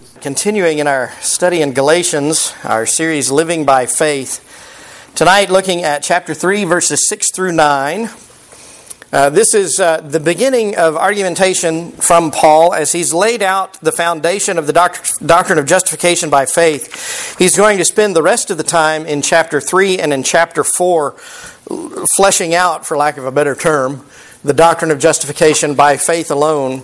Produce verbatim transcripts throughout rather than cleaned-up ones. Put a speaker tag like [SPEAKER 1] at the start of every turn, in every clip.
[SPEAKER 1] Continuing in our study in Galatians, our series Living by Faith. Tonight looking at chapter three, verses six through nine. Uh, this is uh, the beginning of argumentation from Paul as he's laid out the foundation of the doct- doctrine of justification by faith. He's going to spend the rest of the time in chapter three and in chapter four fleshing out, for lack of a better term, the doctrine of justification by faith alone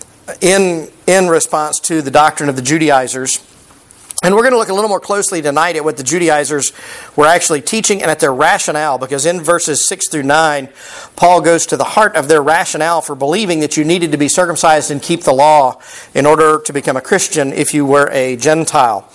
[SPEAKER 1] in in response to the doctrine of the Judaizers. And we're going to look a little more closely tonight at what the Judaizers were actually teaching and at their rationale, because in verses six through nine, Paul goes to the heart of their rationale for believing that you needed to be circumcised and keep the law in order to become a Christian if you were a Gentile.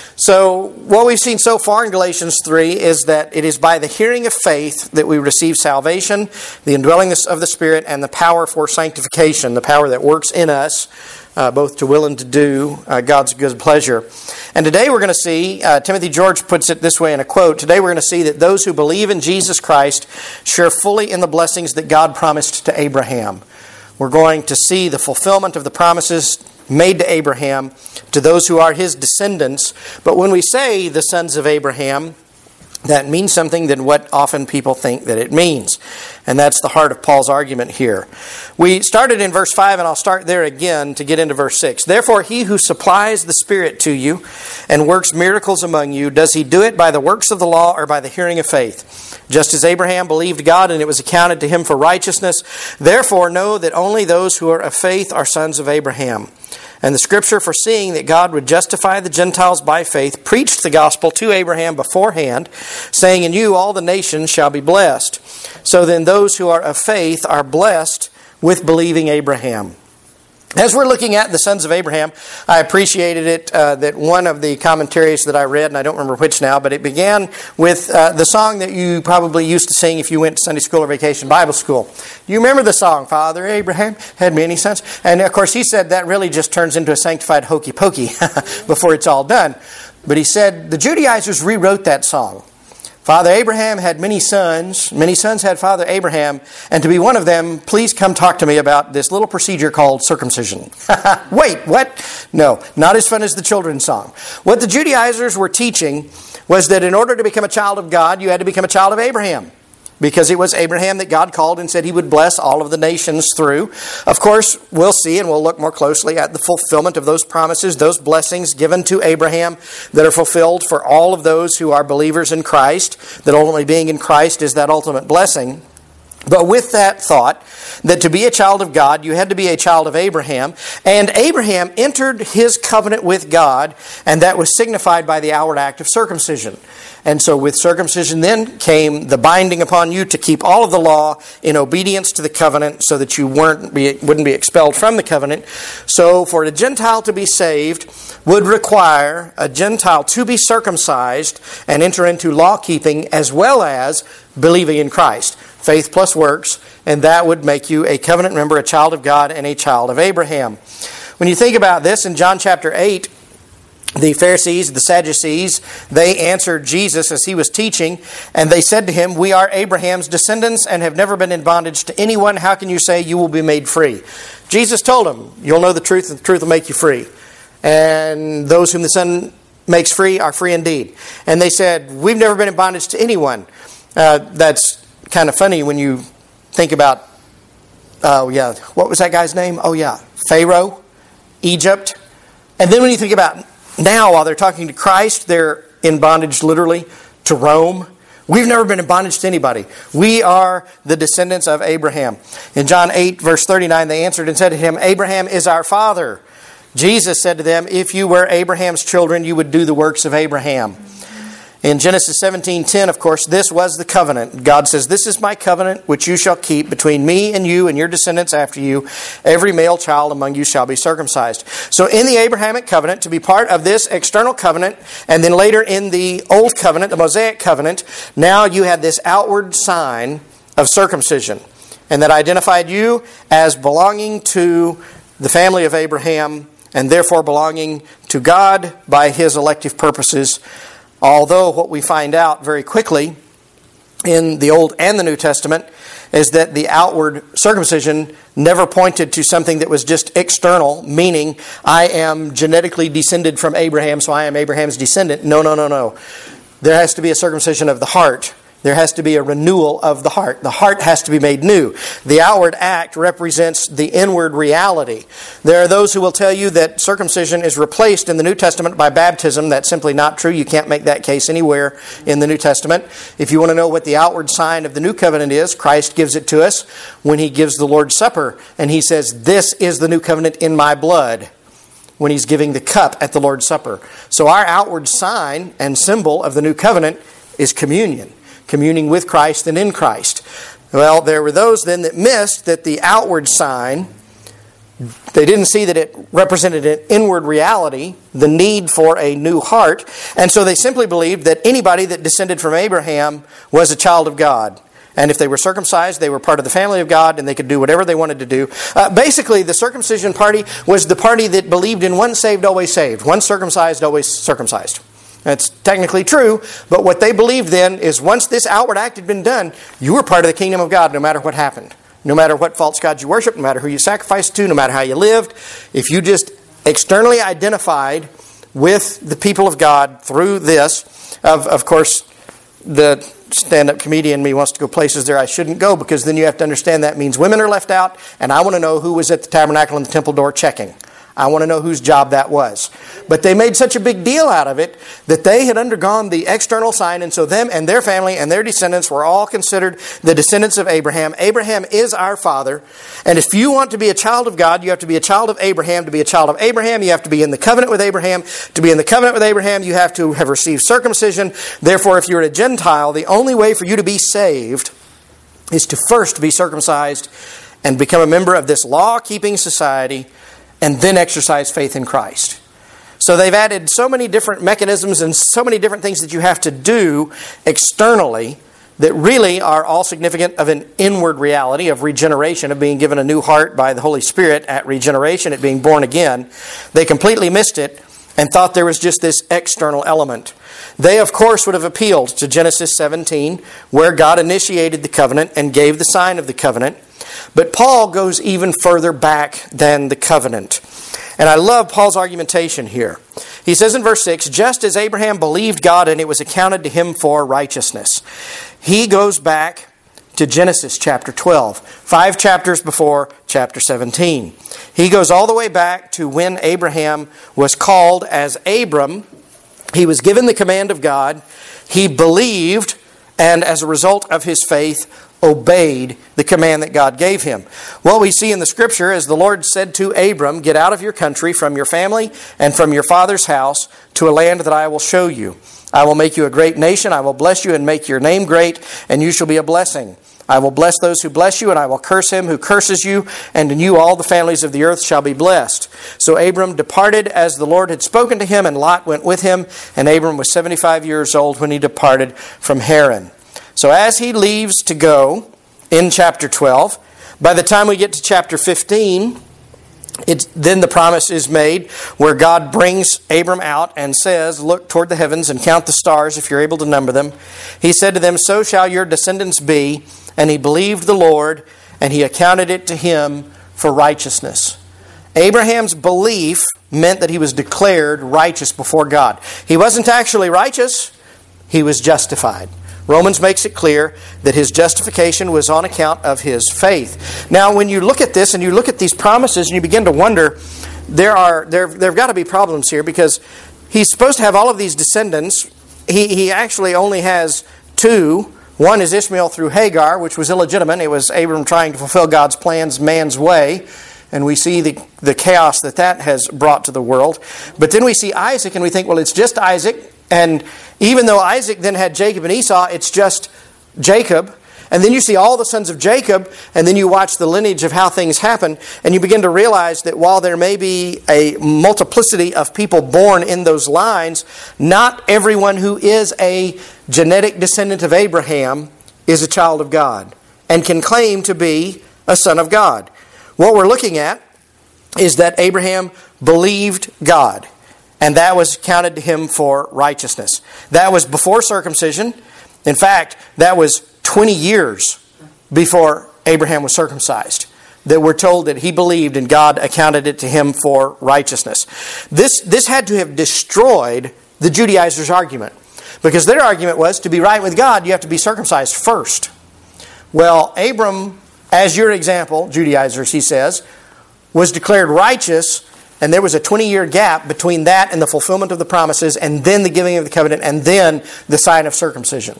[SPEAKER 1] So what we've seen so far in Galatians three is that it is by the hearing of faith that we receive salvation, the indwelling of the Spirit, and the power for sanctification, the power that works in us, uh, both to will and to do uh, God's good pleasure. And today we're going to see, uh, Timothy George puts it this way in a quote, today we're going to see that those who believe in Jesus Christ share fully in the blessings that God promised to Abraham. We're going to see the fulfillment of the promises made to Abraham, to those who are his descendants. But when we say the sons of Abraham, that means something than what often people think that it means. And that's the heart of Paul's argument here. We started in verse five, and I'll start there again to get into verse six. Therefore, he who supplies the Spirit to you and works miracles among you, does he do it by the works of the law or by the hearing of faith? Just as Abraham believed God, and it was accounted to him for righteousness, therefore know that only those who are of faith are sons of Abraham. And the Scripture, foreseeing that God would justify the Gentiles by faith, preached the gospel to Abraham beforehand, saying, in you all the nations shall be blessed. So then those who are of faith are blessed with believing Abraham. As we're looking at the sons of Abraham, I appreciated it uh, that one of the commentaries that I read, and I don't remember which now, but it began with uh, the song that you probably used to sing if you went to Sunday school or vacation Bible school. You remember the song, Father Abraham had many sons? And of course he said that really just turns into a sanctified hokey pokey before it's all done. But he said the Judaizers rewrote that song. Father Abraham had many sons. Many sons had Father Abraham. And to be one of them, please come talk to me about this little procedure called circumcision. Wait, what? No, not as fun as the children's song. What the Judaizers were teaching was that in order to become a child of God, you had to become a child of Abraham. Because it was Abraham that God called and said he would bless all of the nations through. Of course, we'll see and we'll look more closely at the fulfillment of those promises, those blessings given to Abraham that are fulfilled for all of those who are believers in Christ, that ultimately being in Christ is that ultimate blessing. But with that thought, that to be a child of God, you had to be a child of Abraham. And Abraham entered his covenant with God, and that was signified by the outward act of circumcision. And so with circumcision then came the binding upon you to keep all of the law in obedience to the covenant so that you weren't be, wouldn't be expelled from the covenant. So for a Gentile to be saved would require a Gentile to be circumcised and enter into law keeping as well as believing in Christ. Faith plus works, and that would make you a covenant member, a child of God, and a child of Abraham. When you think about this, in John chapter eight, the Pharisees, the Sadducees, they answered Jesus as he was teaching, and they said to him, we are Abraham's descendants and have never been in bondage to anyone. How can you say you will be made free? Jesus told them, you'll know the truth, and the truth will make you free. And those whom the Son makes free are free indeed. And they said, we've never been in bondage to anyone. Uh, that's kind of funny when you think about, oh yeah, what was that guy's name? Oh yeah, Pharaoh, Egypt. And then when you think about now, while they're talking to Christ, they're in bondage literally to Rome. We've never been in bondage to anybody. We are the descendants of Abraham. In John eight, verse thirty-nine, they answered and said to him, Abraham is our father. Jesus said to them, if you were Abraham's children, you would do the works of Abraham. In Genesis seventeen ten, of course, this was the covenant. God says, this is my covenant which you shall keep between me and you and your descendants after you. Every male child among you shall be circumcised. So in the Abrahamic covenant, to be part of this external covenant, and then later in the Old Covenant, the Mosaic covenant, now you had this outward sign of circumcision. And that identified you as belonging to the family of Abraham and therefore belonging to God by His elective purposes. Although what we find out very quickly in the Old and the New Testament is that the outward circumcision never pointed to something that was just external, meaning I am genetically descended from Abraham, so I am Abraham's descendant. No, no, no, no. There has to be a circumcision of the heart. There has to be a renewal of the heart. The heart has to be made new. The outward act represents the inward reality. There are those who will tell you that circumcision is replaced in the New Testament by baptism. That's simply not true. You can't make that case anywhere in the New Testament. If you want to know what the outward sign of the new covenant is, Christ gives it to us when He gives the Lord's Supper. And He says, "This is the new covenant in my blood," when He's giving the cup at the Lord's Supper. So our outward sign and symbol of the new covenant is communion. Communing with Christ and in Christ. Well, there were those then that missed that the outward sign, they didn't see that it represented an inward reality, the need for a new heart, and so they simply believed that anybody that descended from Abraham was a child of God. And if they were circumcised, they were part of the family of God, and they could do whatever they wanted to do. Uh, basically, the circumcision party was the party that believed in one saved, always saved. One circumcised, always circumcised. That's technically true, but what they believed then is once this outward act had been done, you were part of the kingdom of God no matter what happened. No matter what false gods you worshiped, no matter who you sacrificed to, no matter how you lived. If you just externally identified with the people of God through this, of, of course, the stand-up comedian in me wants to go places there I shouldn't go, because then you have to understand that means women are left out, and I want to know who was at the tabernacle and the temple door checking. I want to know whose job that was. But they made such a big deal out of it that they had undergone the external sign, and so them and their family and their descendants were all considered the descendants of Abraham. Abraham is our father. And if you want to be a child of God, you have to be a child of Abraham. To be a child of Abraham, you have to be in the covenant with Abraham. To be in the covenant with Abraham, you have to have received circumcision. Therefore, if you're a Gentile, the only way for you to be saved is to first be circumcised and become a member of this law-keeping society, and then exercise faith in Christ. So they've added so many different mechanisms and so many different things that you have to do externally that really are all significant of an inward reality of regeneration, of being given a new heart by the Holy Spirit at regeneration, at being born again. They completely missed it and thought there was just this external element. They, of course, would have appealed to Genesis seventeen, where God initiated the covenant and gave the sign of the covenant. But Paul goes even further back than the covenant. And I love Paul's argumentation here. He says in verse six, just as Abraham believed God and it was accounted to him for righteousness. He goes back to Genesis chapter twelve, five chapters before chapter seventeen. He goes all the way back to when Abraham was called as Abram. He was given the command of God. He believed, and as a result of his faith, obeyed the command that God gave him. What we see in the Scripture is the Lord said to Abram, get out of your country, from your family, and from your father's house, to a land that I will show you. I will make you a great nation. I will bless you and make your name great, and you shall be a blessing. I will bless those who bless you, and I will curse him who curses you, and in you all the families of the earth shall be blessed. So Abram departed as the Lord had spoken to him, and Lot went with him, and Abram was seventy-five years old when he departed from Haran. So as he leaves to go in chapter twelve, by the time we get to chapter fifteen, it's, then the promise is made where God brings Abram out and says, look toward the heavens and count the stars if you're able to number them. He said to them, so shall your descendants be. And he believed the Lord, and he accounted it to him for righteousness. Abraham's belief meant that he was declared righteous before God. He wasn't actually righteous, he was justified. Romans makes it clear that his justification was on account of his faith. Now, when you look at this and you look at these promises and you begin to wonder, there are there there have got to be problems here, because he's supposed to have all of these descendants. He he actually only has two. One is Ishmael through Hagar, which was illegitimate. It was Abram trying to fulfill God's plans man's way. And we see the, the chaos that that has brought to the world. But then we see Isaac and we think, well, it's just Isaac. And even though Isaac then had Jacob and Esau, it's just Jacob. And then you see all the sons of Jacob, and then you watch the lineage of how things happen, and you begin to realize that while there may be a multiplicity of people born in those lines, not everyone who is a genetic descendant of Abraham is a child of God and can claim to be a son of God. What we're looking at is that Abraham believed God, and that was counted to him for righteousness. That was before circumcision. In fact, that was twenty years before Abraham was circumcised, that we're told that he believed and God accounted it to him for righteousness. This, this had to have destroyed the Judaizers' argument, because their argument was to be right with God, you have to be circumcised first. Well, Abram, as your example, Judaizers, he says, was declared righteous, and there was a twenty-year gap between that and the fulfillment of the promises, and then the giving of the covenant, and then the sign of circumcision.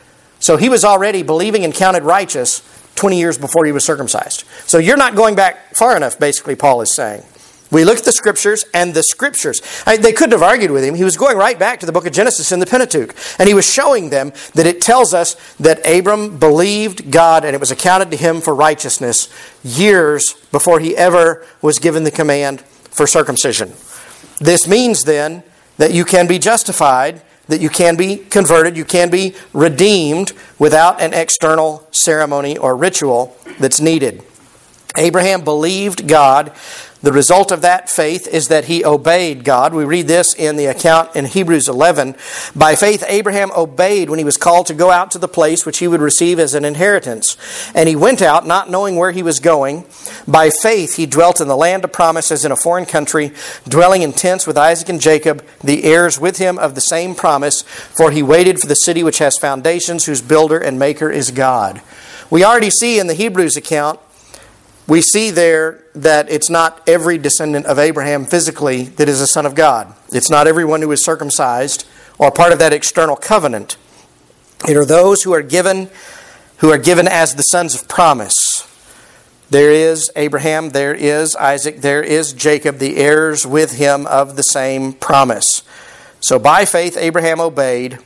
[SPEAKER 1] So he was already believing and counted righteous twenty years before he was circumcised. So you're not going back far enough, basically, Paul is saying. We look at the Scriptures, and the Scriptures, I mean, they couldn't have argued with him. He was going right back to the book of Genesis in the Pentateuch. And he was showing them that it tells us that Abram believed God and it was accounted to him for righteousness years before he ever was given the command for circumcision. This means then that you can be justified, that you can be converted, you can be redeemed without an external ceremony or ritual that's needed. Abraham believed God. The result of that faith is that he obeyed God. We read this in the account in Hebrews eleven. By faith, Abraham obeyed when he was called to go out to the place which he would receive as an inheritance. And he went out, not knowing where he was going. By faith, he dwelt in the land of promise as in a foreign country, dwelling in tents with Isaac and Jacob, the heirs with him of the same promise. For he waited for the city which has foundations, whose builder and maker is God. We already see in the Hebrews account, we see there that it's not every descendant of Abraham physically that is a son of God. It's not everyone who is circumcised or part of that external covenant. It are those who are given, who are given as the sons of promise. There is Abraham, there is Isaac, there is Jacob, the heirs with him of the same promise. So by faith Abraham obeyed,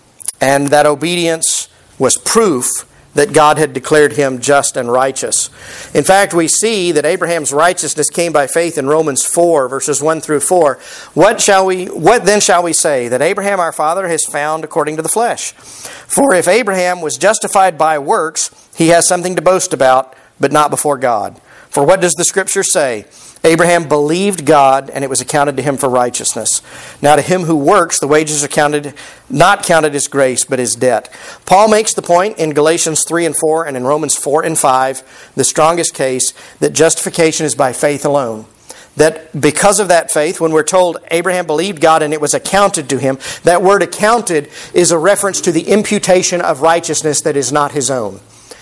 [SPEAKER 1] and that obedience was proof that God had declared him just and righteous. In fact, we see that Abraham's righteousness came by faith in Romans four, verses one through four. What shall we, what then shall we say? That Abraham our father has found according to the flesh. For if Abraham was justified by works, he has something to boast about, but not before God. For what does the Scripture say? Abraham believed God, and it was accounted to him for righteousness. Now to him who works, the wages are counted, not counted as grace, but as debt. Paul makes the point in Galatians three and four and in Romans four and five, the strongest case, that justification is by faith alone. That because of that faith, when we're told Abraham believed God and it was accounted to him, that word accounted is a reference to the imputation of righteousness that is not his own.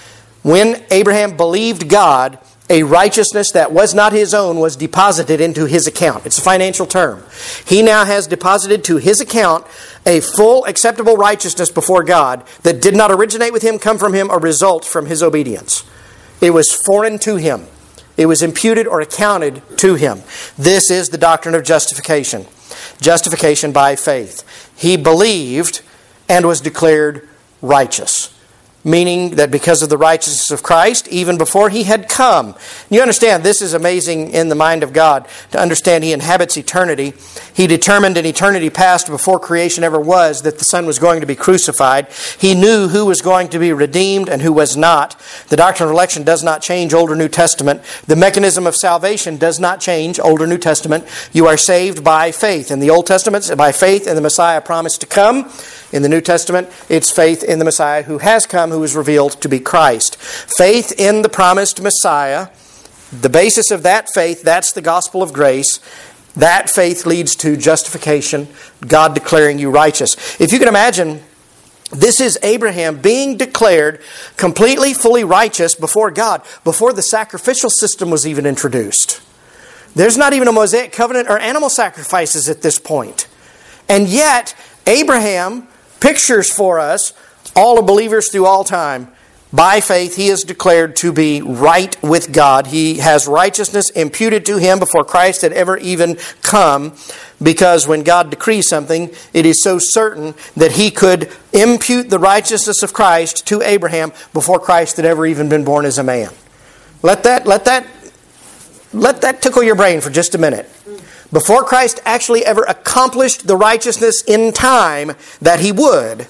[SPEAKER 1] When Abraham believed God, a righteousness that was not his own was deposited into his account. It's a financial term. He now has deposited to his account a full acceptable righteousness before God that did not originate with him, come from him, or result from his obedience. It was foreign to him. It was imputed or accounted to him. This is the doctrine of justification. Justification by faith. He believed and was declared righteous. Meaning that because of the righteousness of Christ, even before he had come. You understand, this is amazing in the mind of God, to understand he inhabits eternity. He determined in eternity past, before creation ever was, that the Son was going to be crucified. He knew who was going to be redeemed and who was not. The doctrine of election does not change Old or New Testament. The mechanism of salvation does not change Old or New Testament. You are saved by faith. In the Old Testament, by faith in the Messiah promised to come. In the New Testament, it's faith in the Messiah who has come, who is revealed to be Christ. Faith in the promised Messiah, the basis of that faith, that's the gospel of grace. That faith leads to justification, God declaring you righteous. If you can imagine, this is Abraham being declared completely, fully righteous before God, before the sacrificial system was even introduced. There's not even a Mosaic covenant or animal sacrifices at this point. And yet, Abraham pictures for us all of believers through all time. By faith, he is declared to be right with God. He has righteousness imputed to him before Christ had ever even come, because when God decrees something, it is so certain that he could impute the righteousness of Christ to Abraham before Christ had ever even been born as a man. Let that, let that, let that tickle your brain for just a minute. Before Christ actually ever accomplished the righteousness in time that he would,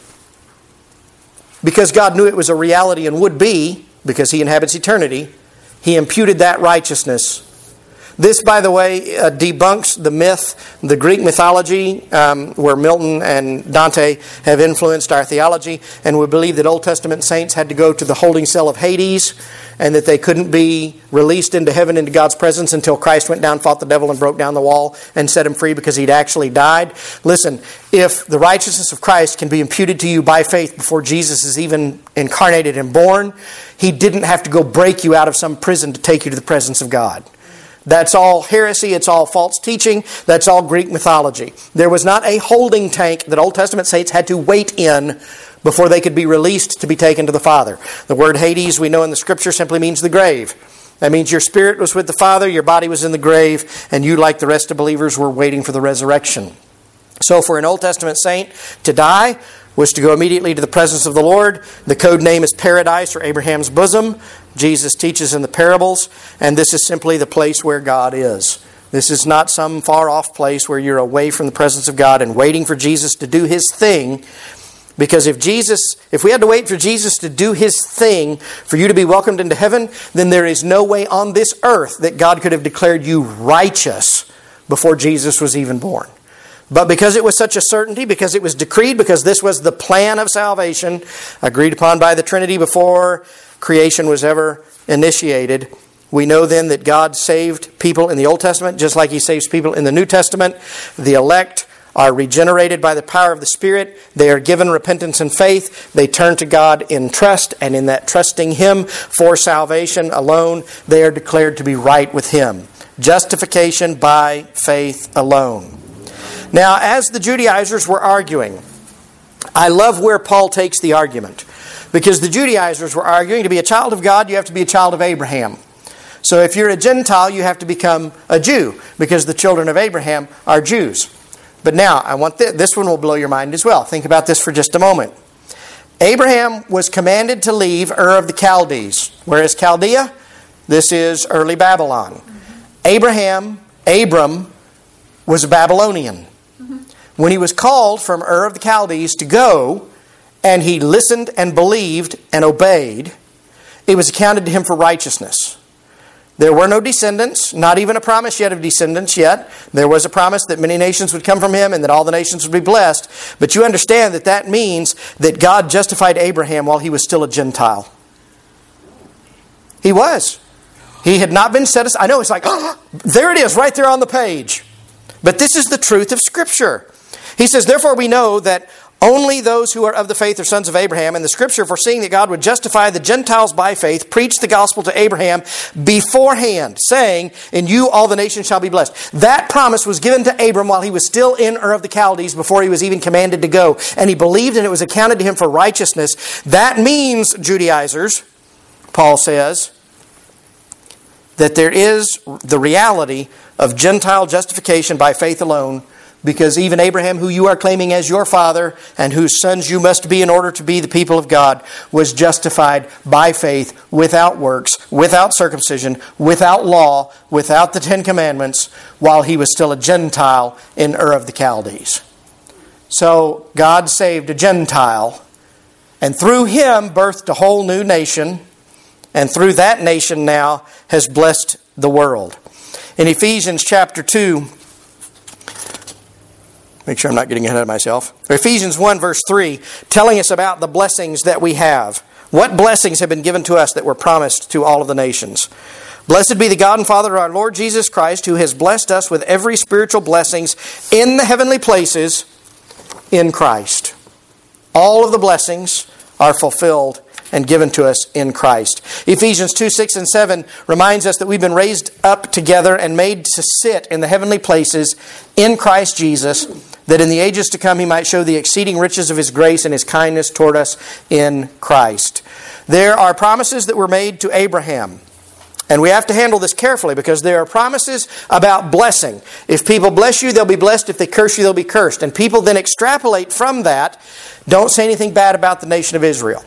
[SPEAKER 1] because God knew it was a reality and would be, because he inhabits eternity, he imputed that righteousness This, by the way, uh, debunks the myth, the Greek mythology, um, where Milton and Dante have influenced our theology, and we believe that Old Testament saints had to go to the holding cell of Hades, and that they couldn't be released into heaven, into God's presence, until Christ went down, fought the devil, and broke down the wall and set him free because he'd actually died. Listen, if the righteousness of Christ can be imputed to you by faith before Jesus is even incarnated and born, He didn't have to go break you out of some prison to take you to the presence of God. That's all heresy. It's all false teaching. That's all Greek mythology. There was not a holding tank that Old Testament saints had to wait in before they could be released to be taken to the Father. The word Hades, we know in the Scripture, simply means the grave. That means your spirit was with the Father, your body was in the grave, and you, like the rest of believers, were waiting for the resurrection. So for an Old Testament saint to die was to go immediately to the presence of the Lord. The code name is paradise, or Abraham's bosom. Jesus teaches in the parables, and this is simply the place where God is. This is not some far-off place where you're away from the presence of God and waiting for Jesus to do His thing. Because if Jesus, if we had to wait for Jesus to do His thing for you to be welcomed into heaven, then there is no way on this earth that God could have declared you righteous before Jesus was even born. But because it was such a certainty, because it was decreed, because this was the plan of salvation agreed upon by the Trinity before creation was ever initiated, we know then that God saved people in the Old Testament just like He saves people in the New Testament. The elect are regenerated by the power of the Spirit. They are given repentance and faith. They turn to God in trust, and in that trusting Him for salvation alone, they are declared to be right with Him. Justification by faith alone. Now, as the Judaizers were arguing, I love where Paul takes the argument. Because the Judaizers were arguing, to be a child of God, you have to be a child of Abraham. So if you're a Gentile, you have to become a Jew, because the children of Abraham are Jews. But now, I want th- this one will blow your mind as well. Think about this for just a moment. Abraham was commanded to leave Ur of the Chaldees. Where is Chaldea? This is early Babylon. Mm-hmm. Abraham, Abram, was a Babylonian. Mm-hmm. When he was called from Ur of the Chaldees to go, and he listened and believed and obeyed, it was accounted to him for righteousness. There were no descendants, not even a promise yet of descendants yet. There was a promise that many nations would come from him and that all the nations would be blessed. But you understand that that means that God justified Abraham while he was still a Gentile. He was. He had not been set aside. I know, it's like, oh, there it is, right there on the page. But this is the truth of Scripture. He says, therefore we know that only those who are of the faith are sons of Abraham. And the Scripture, foreseeing that God would justify the Gentiles by faith, preached the gospel to Abraham beforehand, saying, in you all the nations shall be blessed. That promise was given to Abram while he was still in Ur of the Chaldees, before he was even commanded to go. And he believed, and it was accounted to him for righteousness. That means, Judaizers, Paul says, that there is the reality of Gentile justification by faith alone, because even Abraham, who you are claiming as your father and whose sons you must be in order to be the people of God, was justified by faith without works, without circumcision, without law, without the Ten Commandments, while he was still a Gentile in Ur of the Chaldees. So God saved a Gentile, and through him birthed a whole new nation, and through that nation now has blessed the world. In Ephesians chapter two, make sure I'm not getting ahead of myself. Ephesians one verse three, telling us about the blessings that we have. What blessings have been given to us that were promised to all of the nations? Blessed be the God and Father of our Lord Jesus Christ, who has blessed us with every spiritual blessings in the heavenly places in Christ. All of the blessings are fulfilled and given to us in Christ. Ephesians two, six, and seven reminds us that we've been raised up together and made to sit in the heavenly places in Christ Jesus, that in the ages to come He might show the exceeding riches of His grace and His kindness toward us in Christ. There are promises that were made to Abraham. And we have to handle this carefully, because there are promises about blessing. If people bless you, they'll be blessed. If they curse you, they'll be cursed. And people then extrapolate from that, don't say anything bad about the nation of Israel.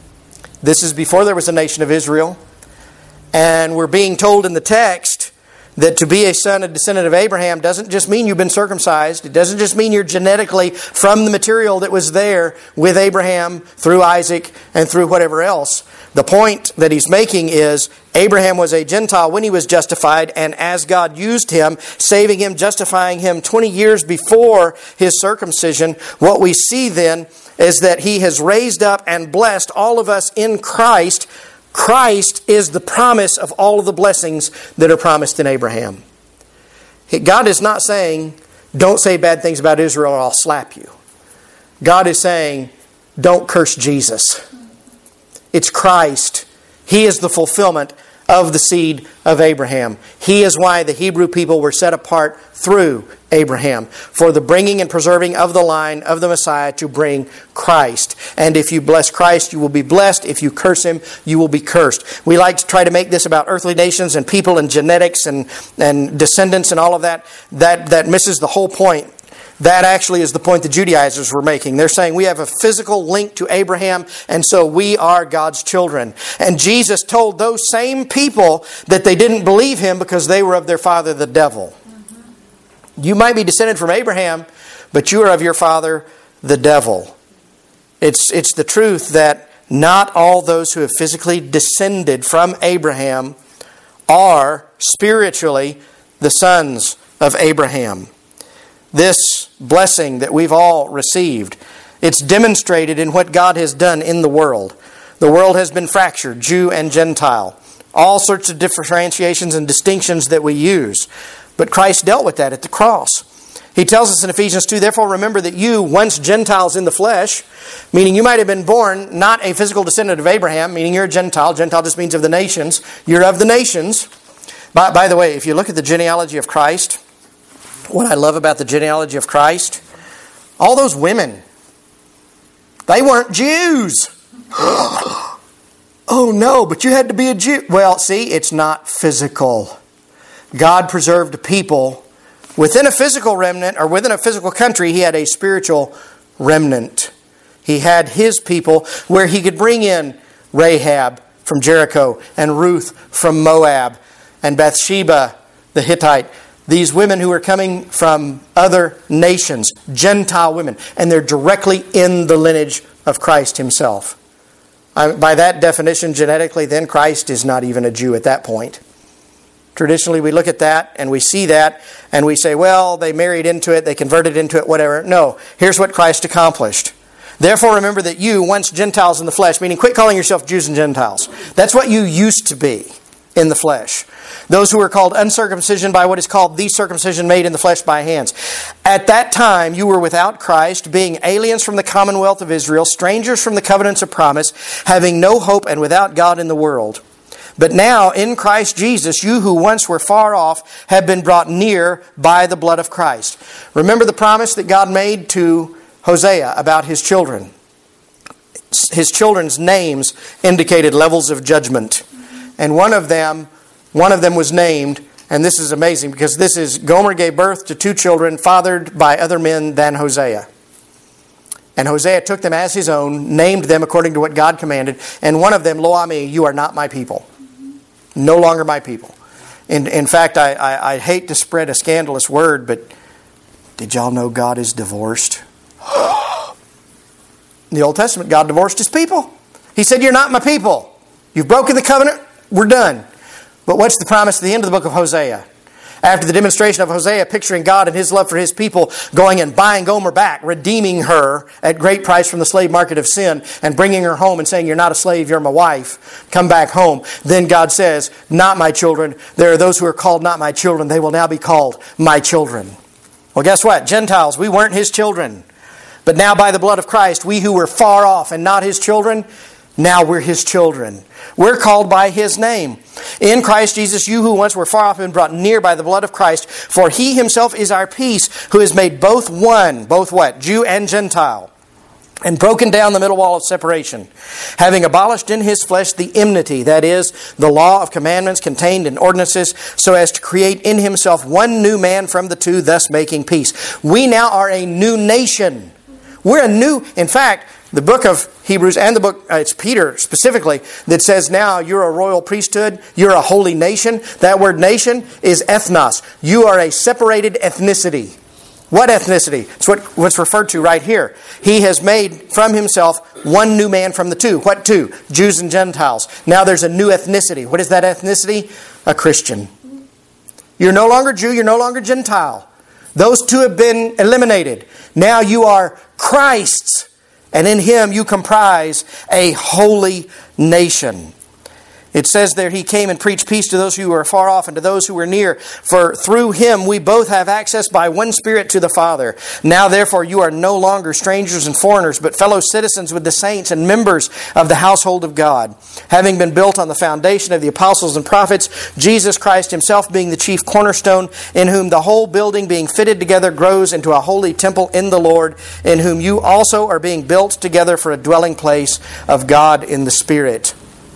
[SPEAKER 1] This is before there was a nation of Israel. And we're being told in the text that to be a son, a descendant of Abraham, doesn't just mean you've been circumcised. It doesn't just mean you're genetically from the material that was there with Abraham, through Isaac, and through whatever else. The point that he's making is Abraham was a Gentile when he was justified, and as God used him, saving him, justifying him twenty years before his circumcision, what we see then is that he has raised up and blessed all of us in Christ. Christ is the promise of all of the blessings that are promised in Abraham. God is not saying, don't say bad things about Israel or I'll slap you. God is saying, don't curse Jesus. It's Christ. He is the fulfillment of the seed of Abraham. He is why the Hebrew people were set apart through Abraham for the bringing and preserving of the line of the Messiah to bring Christ. And if you bless Christ, you will be blessed. If you curse Him, you will be cursed. We like to try to make this about earthly nations and people and genetics and, and descendants and all of that. That, that misses the whole point. That actually is the point the Judaizers were making. They're saying we have a physical link to Abraham, and so we are God's children. And Jesus told those same people that they didn't believe Him because they were of their father, the devil. Mm-hmm. You might be descended from Abraham, but you are of your father, the devil. It's, it's the truth that not all those who have physically descended from Abraham are spiritually the sons of Abraham. This blessing that we've all received, it's demonstrated in what God has done in the world. The world has been fractured, Jew and Gentile. All sorts of differentiations and distinctions that we use. But Christ dealt with that at the cross. He tells us in Ephesians two, therefore remember that you, once Gentiles in the flesh, meaning you might have been born not a physical descendant of Abraham, meaning you're a Gentile. Gentile just means of the nations. You're of the nations. By, by the way, if you look at the genealogy of Christ, what I love about the genealogy of Christ, all those women, they weren't Jews. Oh no, but you had to be a Jew. Well, see, it's not physical. God preserved a people within a physical remnant, or within a physical country. He had a spiritual remnant. He had His people where He could bring in Rahab from Jericho and Ruth from Moab and Bathsheba the Hittite. These women who are coming from other nations, Gentile women, and they're directly in the lineage of Christ Himself. By that definition, genetically, then Christ is not even a Jew at that point. Traditionally, we look at that and we see that and we say, well, they married into it, they converted into it, whatever. No, here's what Christ accomplished. Therefore, remember that you, once Gentiles in the flesh, meaning quit calling yourself Jews and Gentiles. That's what you used to be in the flesh. Those who were called uncircumcision by what is called the circumcision made in the flesh by hands. At that time, you were without Christ, being aliens from the commonwealth of Israel, strangers from the covenants of promise, having no hope and without God in the world. But now, in Christ Jesus, you who once were far off have been brought near by the blood of Christ. Remember the promise that God made to Hosea about his children. His children's names indicated levels of judgment. And one of them, one of them was named, and this is amazing because this is Gomer gave birth to two children fathered by other men than Hosea. And Hosea took them as his own, named them according to what God commanded, and one of them, Lo Ami, you are not my people. No longer my people. In, in fact, I, I, I hate to spread a scandalous word, but did y'all know God is divorced? In the Old Testament, God divorced His people. He said, you're not my people. You've broken the covenant. We're done. But what's the promise at the end of the book of Hosea? After the demonstration of Hosea picturing God and His love for His people, going and buying Gomer back, redeeming her at great price from the slave market of sin, and bringing her home and saying, you're not a slave, you're my wife. Come back home. Then God says, not my children. There are those who are called not my children. They will now be called my children. Well, guess what? Gentiles, we weren't His children. But now by the blood of Christ, we who were far off and not His children, now we're His children. We're called by His name. In Christ Jesus, you who once were far off have been brought near by the blood of Christ. For He Himself is our peace, who has made both one, both what? Jew and Gentile. And broken down the middle wall of separation, having abolished in His flesh the enmity, that is, the law of commandments contained in ordinances, so as to create in Himself one new man from the two, thus making peace. We now are a new nation. We're a new, in fact, The book of Hebrews and the book, uh, it's Peter specifically, that says now you're a royal priesthood, you're a holy nation. That word nation is ethnos. You are a separated ethnicity. What ethnicity? It's what, what's referred to right here. He has made from himself one new man from the two. What two? Jews and Gentiles. Now there's a new ethnicity. What is that ethnicity? A Christian. You're no longer Jew, you're no longer Gentile. Those two have been eliminated. Now you are Christ's. And in Him you comprise a holy nation. It says there, He came and preached peace to those who were far off and to those who were near. For through Him we both have access by one Spirit to the Father. Now therefore you are no longer strangers and foreigners, but fellow citizens with the saints and members of the household of God, having been built on the foundation of the apostles and prophets, Jesus Christ Himself being the chief cornerstone, in whom the whole building being fitted together grows into a holy temple in the Lord, in whom you also are being built together for a dwelling place of God in the Spirit.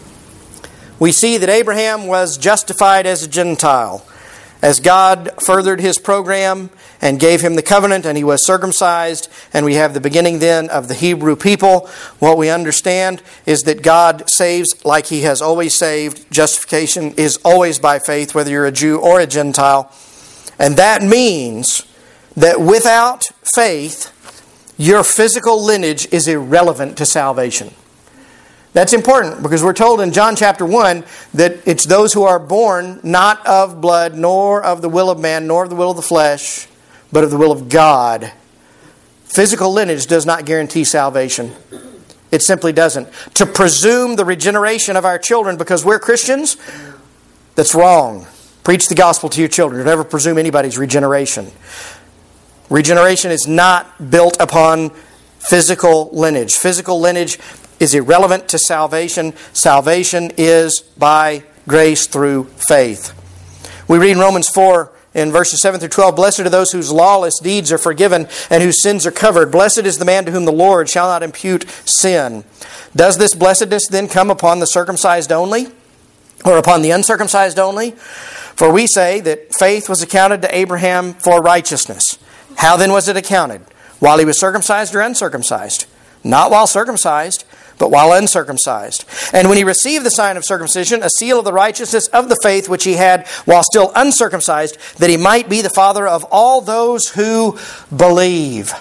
[SPEAKER 1] We see that Abraham was justified as a Gentile. As God furthered His program and gave him the covenant, and he was circumcised, and we have the beginning then of the Hebrew people. What we understand is that God saves like He has always saved. Justification is always by faith, whether you're a Jew or a Gentile. And that means that without faith, your physical lineage is irrelevant to salvation. That's important because we're told in John chapter one that it's those who are born not of blood, nor of the will of man, nor of the will of the flesh, but of the will of God. Physical lineage does not guarantee salvation. It simply doesn't. To presume the regeneration of our children because we're Christians, that's wrong. Preach the gospel to your children. Don't ever presume anybody's regeneration. Regeneration is not built upon physical lineage. Physical lineage is irrelevant to salvation. Salvation is by grace through faith. We read in Romans four in verses seven through twelve, Blessed are those whose lawless deeds are forgiven and whose sins are covered. Blessed is the man to whom the Lord shall not impute sin. Does this blessedness then come upon the circumcised only, or upon the uncircumcised only? For we say that faith was accounted to Abraham for righteousness. How then was it accounted? While he was circumcised or uncircumcised? Not while circumcised, but while uncircumcised. And when he received the sign of circumcision, a seal of the righteousness of the faith which he had while still uncircumcised, that he might be the father of all those who believe.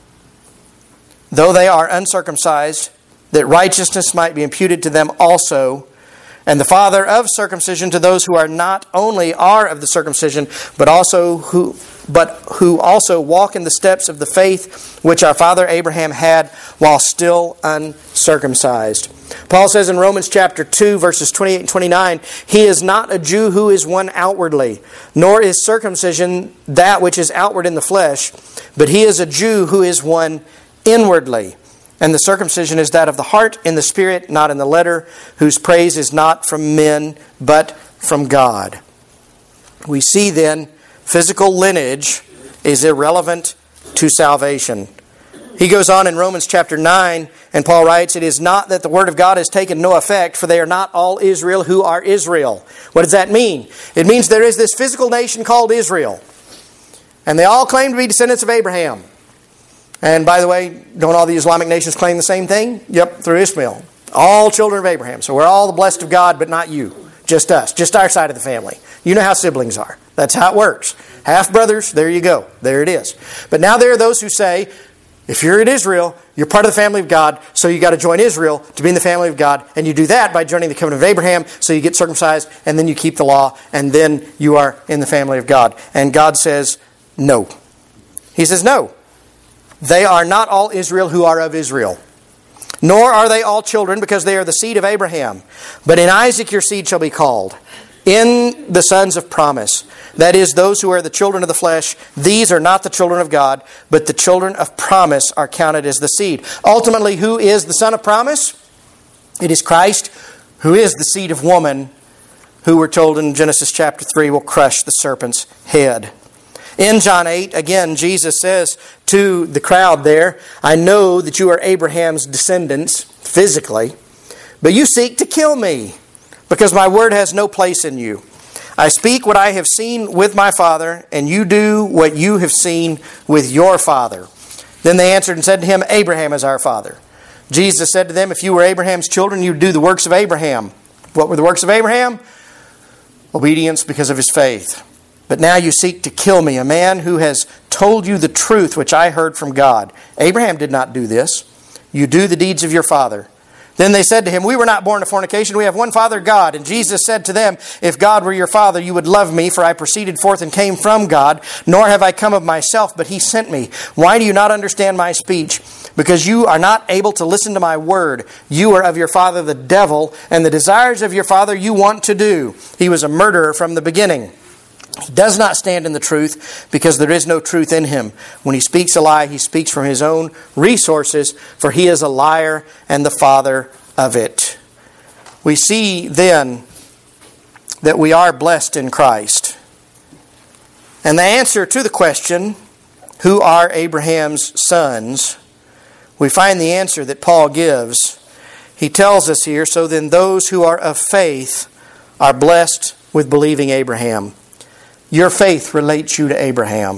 [SPEAKER 1] Though they are uncircumcised, that righteousness might be imputed to them also, and the father of circumcision to those who are not only are of the circumcision, but also who but who also walk in the steps of the faith which our father Abraham had while still uncircumcised. Paul says in Romans chapter two, verses twenty-eight and twenty-nine, He is not a Jew who is one outwardly, nor is circumcision that which is outward in the flesh, but he is a Jew who is one inwardly. And the circumcision is that of the heart in the spirit, not in the letter, whose praise is not from men, but from God. We see then, physical lineage is irrelevant to salvation. He goes on in Romans chapter nine, and Paul writes, It is not that the word of God has taken no effect, for they are not all Israel who are Israel. What does that mean? It means there is this physical nation called Israel, and they all claim to be descendants of Abraham. And by the way, don't all the Islamic nations claim the same thing? Yep, through Ishmael. All children of Abraham. So we're all the blessed of God, but not you. Just us. Just our side of the family. You know how siblings are. That's how it works. Half brothers, there you go. There it is. But now there are those who say, if you're in Israel, you're part of the family of God, so you got to join Israel to be in the family of God. And you do that by joining the covenant of Abraham, so you get circumcised, and then you keep the law, and then you are in the family of God. And God says, no. He says, no. They are not all Israel who are of Israel. Nor are they all children, because they are the seed of Abraham. But in Isaac your seed shall be called. In the sons of promise, that is, those who are the children of the flesh, these are not the children of God, but the children of promise are counted as the seed. Ultimately, who is the son of promise? It is Christ, who is the seed of woman, who we're told in Genesis chapter three will crush the serpent's head. In John eight, again, Jesus says to the crowd there, I know that you are Abraham's descendants, physically, but you seek to kill me, because my word has no place in you. I speak what I have seen with my father, and you do what you have seen with your father. Then they answered and said to him, Abraham is our father. Jesus said to them, if you were Abraham's children, you'd do the works of Abraham. What were the works of Abraham? Obedience because of his faith. But now you seek to kill me, a man who has told you the truth which I heard from God. Abraham did not do this. You do the deeds of your father. Then they said to him, we were not born of fornication. We have one Father, God. And Jesus said to them, if God were your Father, you would love me, for I proceeded forth and came from God, nor have I come of myself, but He sent me. Why do you not understand my speech? Because you are not able to listen to my word. You are of your father the devil, and the desires of your father you want to do. He was a murderer from the beginning. He does not stand in the truth, because there is no truth in him. When he speaks a lie, he speaks from his own resources, for he is a liar and the father of it. We see then that we are blessed in Christ. And the answer to the question, who are Abraham's sons? We find the answer that Paul gives. He tells us here, so then those who are of faith are blessed with believing Abraham. Your faith relates you to Abraham.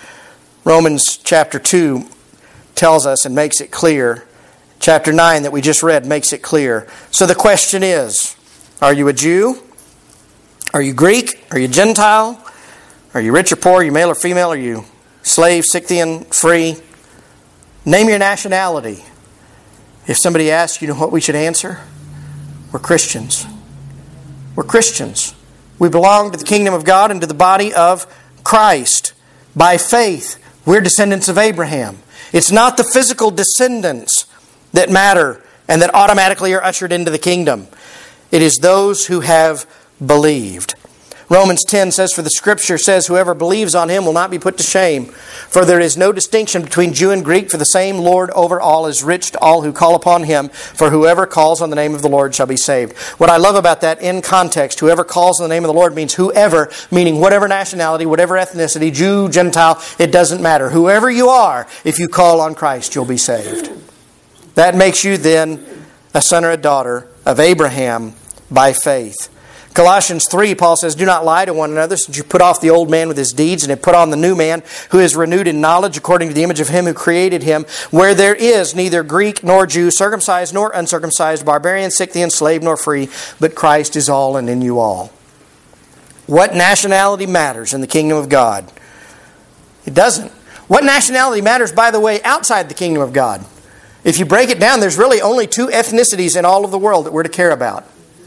[SPEAKER 1] Romans chapter two tells us and makes it clear. Chapter nine that we just read makes it clear. So the question is, are you a Jew? Are you Greek? Are you Gentile? Are you rich or poor? Are you male or female? Are you slave, Scythian, free? Name your nationality. If somebody asks, you know what we should answer? We're Christians. We're Christians. We belong to the kingdom of God and to the body of Christ. By faith, we're descendants of Abraham. It's not the physical descendants that matter and that automatically are ushered into the kingdom. It is those who have believed. Romans ten says, for the Scripture says, whoever believes on Him will not be put to shame. For there is no distinction between Jew and Greek, for the same Lord over all is rich to all who call upon Him. For whoever calls on the name of the Lord shall be saved. What I love about that in context, whoever calls on the name of the Lord means whoever, meaning whatever nationality, whatever ethnicity, Jew, Gentile, it doesn't matter. Whoever you are, if you call on Christ, you'll be saved. That makes you then a son or a daughter of Abraham by faith. Colossians three, Paul says, do not lie to one another, since you put off the old man with his deeds, and have put on the new man, who is renewed in knowledge according to the image of Him who created him, where there is neither Greek nor Jew, circumcised nor uncircumcised, barbarian, Scythian, slave nor free, but Christ is all and in you all. What nationality matters in the kingdom of God? It doesn't. What nationality matters, by the way, outside the kingdom of God? If you break it down, there's really only two ethnicities in all of the world that we're to care about.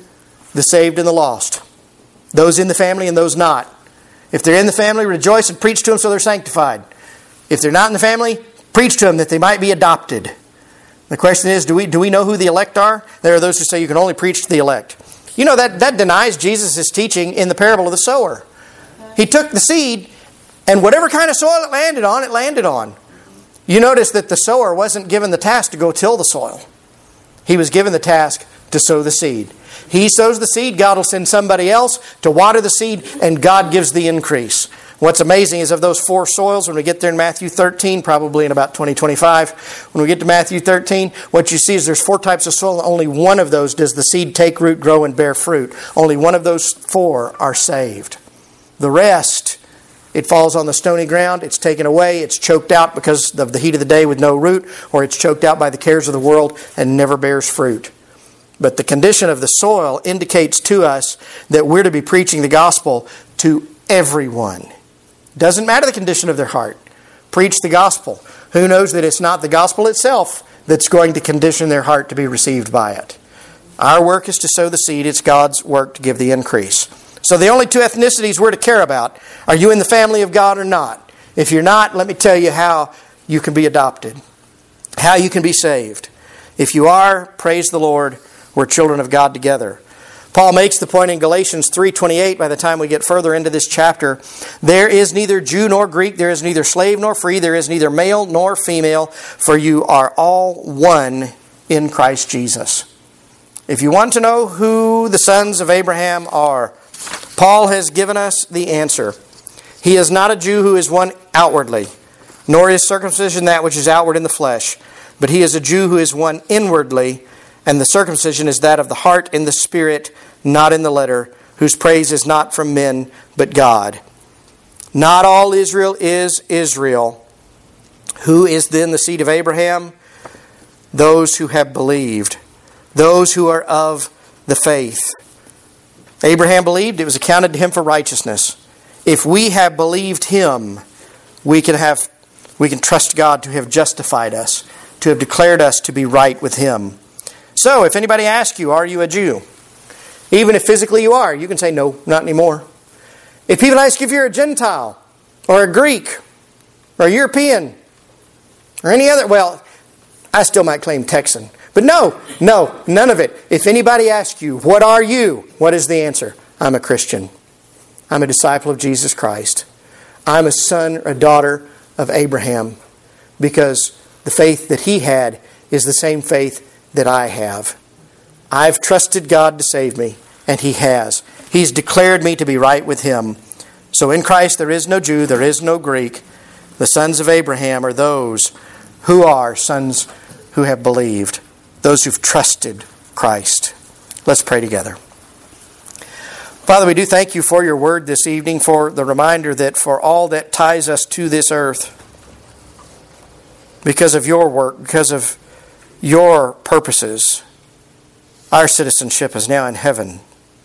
[SPEAKER 1] The saved and the lost. Those in the family and those not. If they're in the family, rejoice and preach to them so they're sanctified. If they're not in the family, preach to them that they might be adopted. The question is, do we do we know who the elect are? There are those who say you can only preach to the elect. You know, that, that denies Jesus' teaching in the parable of the sower. He took the seed, and whatever kind of soil it landed on, it landed on. You notice that the sower wasn't given the task to go till the soil. He was given the task to sow the seed. He sows the seed, God will send somebody else to water the seed, and God gives the increase. What's amazing is of those four soils, when we get there in Matthew thirteen, probably in about twenty twenty-five, when we get to Matthew thirteen, what you see is there's four types of soil. Only one of those does the seed take root, grow, and bear fruit. Only one of those four are saved. The rest, it falls on the stony ground, it's taken away, it's choked out because of the heat of the day with no root, or it's choked out by the cares of the world and never bears fruit. But the condition of the soil indicates to us that we're to be preaching the gospel to everyone. Doesn't matter the condition of their heart. Preach the gospel. Who knows that it's not the gospel itself that's going to condition their heart to be received by it? Our work is to sow the seed. It's God's work to give the increase. So the only two ethnicities we're to care about, are you in the family of God or not? If you're not, let me tell you how you can be adopted. How you can be saved. If you are, praise the Lord, we're children of God together. Paul makes the point in Galatians three twenty-eight, by the time we get further into this chapter, there is neither Jew nor Greek, there is neither slave nor free, there is neither male nor female, for you are all one in Christ Jesus. If you want to know who the sons of Abraham are, Paul has given us the answer. He is not a Jew who is one outwardly, nor is circumcision that which is outward in the flesh, but he is a Jew who is one inwardly, and the circumcision is that of the heart in the spirit, not in the letter, whose praise is not from men, but God. Not all Israel is Israel. Who is then the seed of Abraham? those who have believed, those who are of the faith. Abraham believed, it was accounted to him for righteousness. If we have believed him, we can have we can trust God to have justified us, to have declared us to be right with him. So, if anybody asks you, are you a Jew? Even if physically you are, you can say, no, not anymore. If people ask you if you're a Gentile, or a Greek, or a European, or any other, well, I still might claim Texan. But no, no, none of it. If anybody asks you, what are you? What is the answer? I'm a Christian. I'm a disciple of Jesus Christ. I'm a son or a daughter of Abraham, because the faith that he had is the same faith that I have. I've trusted God to save me, and he has. He's declared me to be right with him. So in Christ there is no Jew, there is no Greek. The sons of Abraham are those who are sons who have believed, those who've trusted Christ. Let's pray together. Father, we do thank you for your word this evening, for the reminder that for all that ties us to this earth, because of your work, because of your purposes, our citizenship is now in heaven.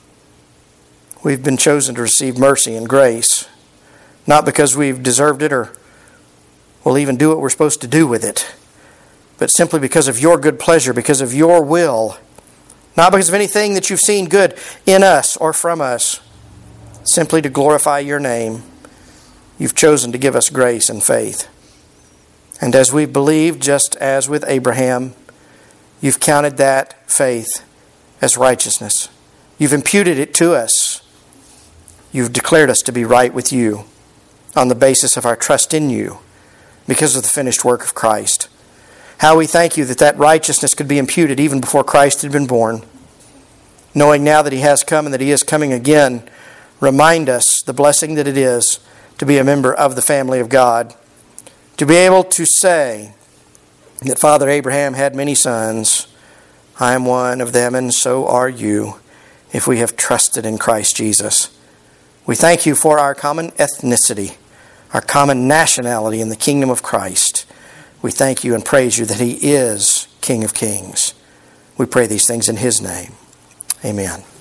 [SPEAKER 1] We've been chosen to receive mercy and grace, not because we've deserved it or will even do what we're supposed to do with it, but simply because of your good pleasure, because of your will, not because of anything that you've seen good in us or from us, simply to glorify your name. You've chosen to give us grace and faith. And as we've believed, just as with Abraham, you've counted that faith as righteousness. You've imputed it to us. You've declared us to be right with you on the basis of our trust in you because of the finished work of Christ. How we thank you that that righteousness could be imputed even before Christ had been born. Knowing now that he has come and that he is coming again, remind us the blessing that it is to be a member of the family of God. To be able to say that Father Abraham had many sons. I am one of them, and so are you, if we have trusted in Christ Jesus. We thank you for our common ethnicity, our common nationality in the kingdom of Christ. We thank you and praise you that he is King of Kings. We pray these things in his name. Amen.